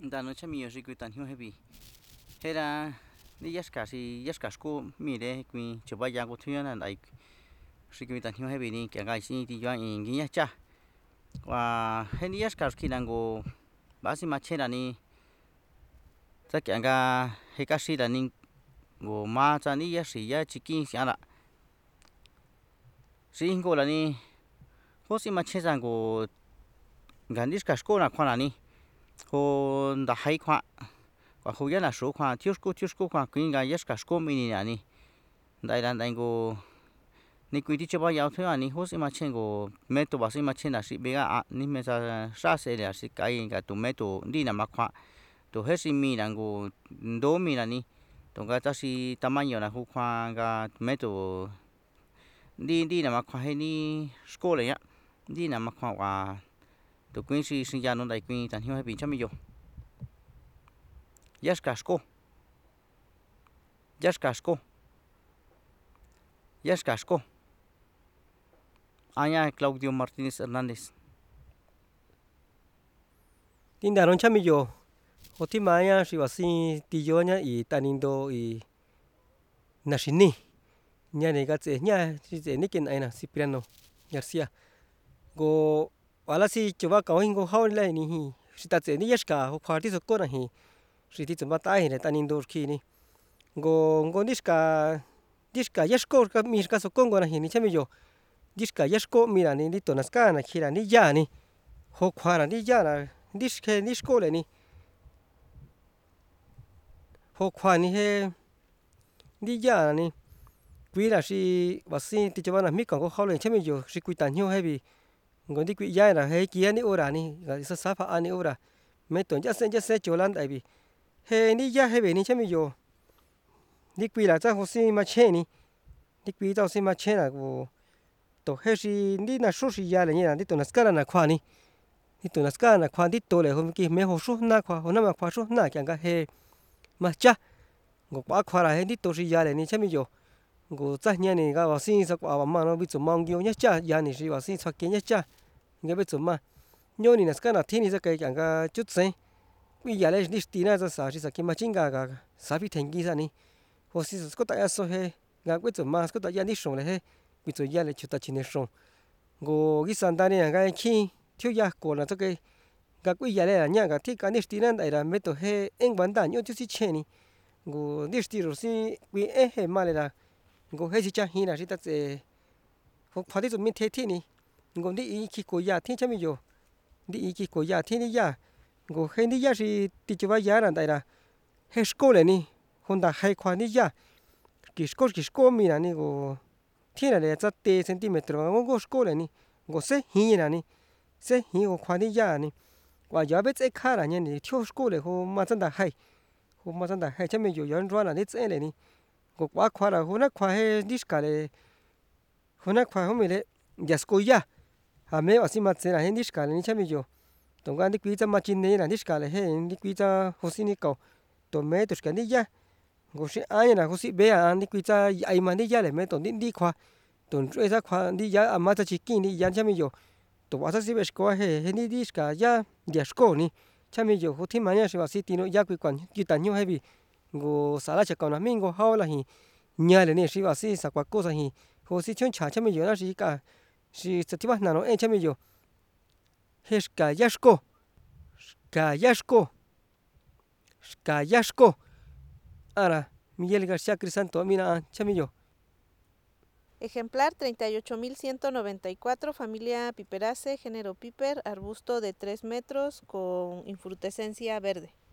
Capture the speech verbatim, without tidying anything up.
Da noche mi yoshi kuitan hiu hebi. Hera ni yaska si yaska sko mi de kui chuba ya ko thuya na ai si kuitan hiu hebi ni kya ga si ti yuan in gi ya cha. Wa he ni yaska ski nango basi ma chera ni sa kya ga he ka shi da ni go ma cha ni yashi ya chiki sia la. Si ngo la ni ho si ma chera go ga ni ska sko na kwa na ni ho da hai kwa kwa ho ya na shu kwa tiu sku tiu sku kwa kuin ga yaska sko mi ni ani dai dan dai go ni kui ti choba ya thua ni ho si ma chen go me to ba si ma chen na si be ga ni me sa sa se ya si kai ga tu me to ni na ma kwa to he si mi na go do mi na ni to ga ta si tamaño na hu kwa ga me to đi đi là mà khoa hay đi school này á đi là mà khoa và tụi quyên si sinh ra nó đại quyên thành hiếu hay bị chăm bây giờ yes cả school yes cả school yes cả school Anya Claudio Martinez Hernández tin đồn chăm bây giờ hồi tí mai á si vasi tí giờ nhá ý tanindo ý nashini nhà này cái gì nhà chỉ gì này cái này nè Cipriano Garcia go wala si chuba cao hình go hao lại nè hi si ta gì này yaska ho khoa tí số cô nè hi si tí chuba tai nè tanindo khi nè go go diska diska yasko ka mi ka số cô go nè hi ni chăm yo diska yasko mi nè ni to naska nè khi nè ni ya nè ho khoa nè ni ya nè diske disko le nè ho khoa nè he ni ya nè quý là si vasi thì cho bạn là mít còn có khó lên chứ bây giờ si quý tàn nhiêu hay vì người đi quý giá là hay kia ni ora ni là sa sa pha ani ora mấy tuần chắc sẽ chắc sẽ cho lan tại vì hay ni giá hay về ni chứ bây giờ đi quý là chắc hosi mà che ni đi quý tao si mà che là của tổ hay si đi là số si giá là như là đi tuần là skala là khoa ni đi tuần là skala là khoa đi tổ lại hôm kia mấy hồ số na khoa hôm nào mà khoa số na chẳng có hay mà cha ngọc bá khoa là hay đi tổ si giá là ni chứ bây giờ go za nya ni ga wa sin sa kwa ma no bi zu mang gyo nya cha ya ni shi wa sin sa ke nya cha nge be zu ma nyo ni na ska na thi ni sa kai kyang ga chút se wi ya le ni sti na za sa shi sa ki ma ching ga ga sa bi theng gi sa ni ho si sa ko ta ya so he ga kwe zu ma ko ta ya ni shong le he bi zu ya le chu ta chi ne shong go gi san da ni ga ki thiu ya ko na to ke ga kwe ya le nya ga thi ka ni sti na dai ra me to he eng ban da nyo chu si che ni go ni sti ro si wi e he ma le la go hay cha hi na ta se ho pha ti zu mi the thi ni go ni i ki ko ya thi cha mi yo ni i ki ko ya thi ni ya go he ni ya si ti chu ba ya ran dai ra he school ni honda hai khwa ni ya ki school ki school mi na ni go thi na le cha te centimetro go go school ni go se hi na ni se hi go khwa ni ya ni wa ya be che kha ra ni thyo school le ho ma chan da hai ho ma chan da hai cha mi yo yan ro na ni che le ni go quá khoa là hôm nay khoa hay diska le hôm nay khoa hôm nay le yasko ya à mấy bác sĩ mà sẽ là hay diska le ni chăm yo tổng quan đi quý cha mà chín này là diska le hay đi quý cha hồ sĩ ni cầu tổ mấy tổ cái đi ya go sẽ ai là hồ sĩ bé à đi quý cha ai mà đi ya le mấy tổ đi đi khoa tổ chơi ra khoa đi ya à mà cha chỉ kinh đi ya chăm yo tổ bác sĩ bé có hay hay đi diska ya yasko ni chăm yo hồ thị mà nha sĩ bác sĩ tino ya quý quan quý tận nhiêu hay vì go sala cha kauna mingo hao la hi nya le ne shi wa si sa kwa ko sa hi ho si chon cha cha me yo na shi ka shi sativa na no e cha me yo heska yashko ska yashko ska yashko ara Miguel García Crisanto mina cha me yo Ejemplar treinta y ocho mil ciento noventa y cuatro, familia Piperaceae, género Piper, arbusto de tres metros con infrutescencia verde.